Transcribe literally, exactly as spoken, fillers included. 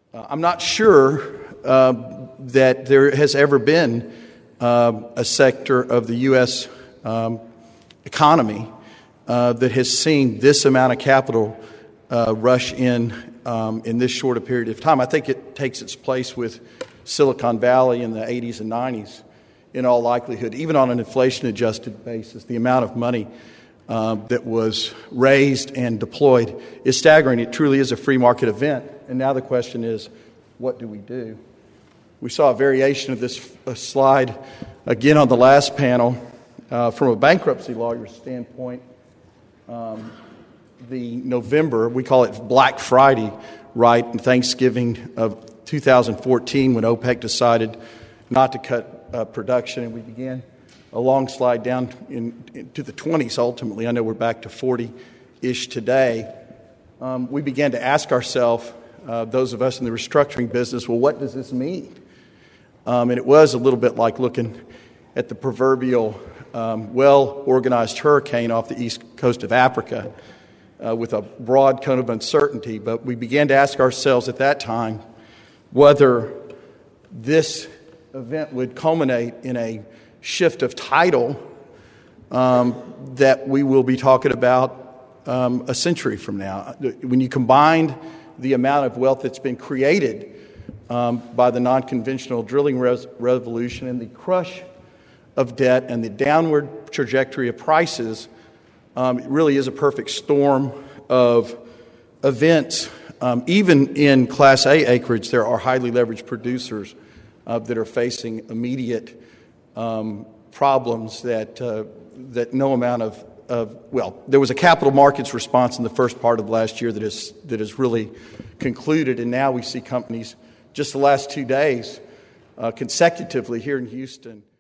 Uh, I'm not sure uh, that there has ever been uh, a sector of the U S um, economy uh, that has seen this amount of capital uh, rush in um, in this short a period of time. I think it takes its place with Silicon Valley in the eighties and nineties in all likelihood. Even on an inflation-adjusted basis, the amount of money uh, that was raised and deployed is staggering. It truly is a free market event. And now the question is, what do we do? We saw a variation of this uh, slide again on the last panel. Uh, from a bankruptcy lawyer's standpoint, um, the November, we call it Black Friday, right, and Thanksgiving of two thousand fourteen, when OPEC decided not to cut uh, production, and we began a long slide down in, into the twenties ultimately. I know we're back to forty-ish today. Um, we began to ask ourselves, uh, those of us in the restructuring business, well, what does this mean? Um, and it was a little bit like looking at the proverbial um, well-organized hurricane off the east coast of Africa uh, with a broad cone of uncertainty. But we began to ask ourselves at that time whether this event would culminate in a shift of title um, that we will be talking about um, a century from now. When you combine the amount of wealth that's been created um, by the non-conventional drilling res- revolution and the crush of debt and the downward trajectory of prices, um, it really is a perfect storm of events. Um, even in Class A acreage, there are highly leveraged producers uh, that are facing immediate um, problems that uh, that no amount of, of well, there was a capital markets response in the first part of last year that is that is really concluded, and now we see companies just the last two days uh, consecutively here in Houston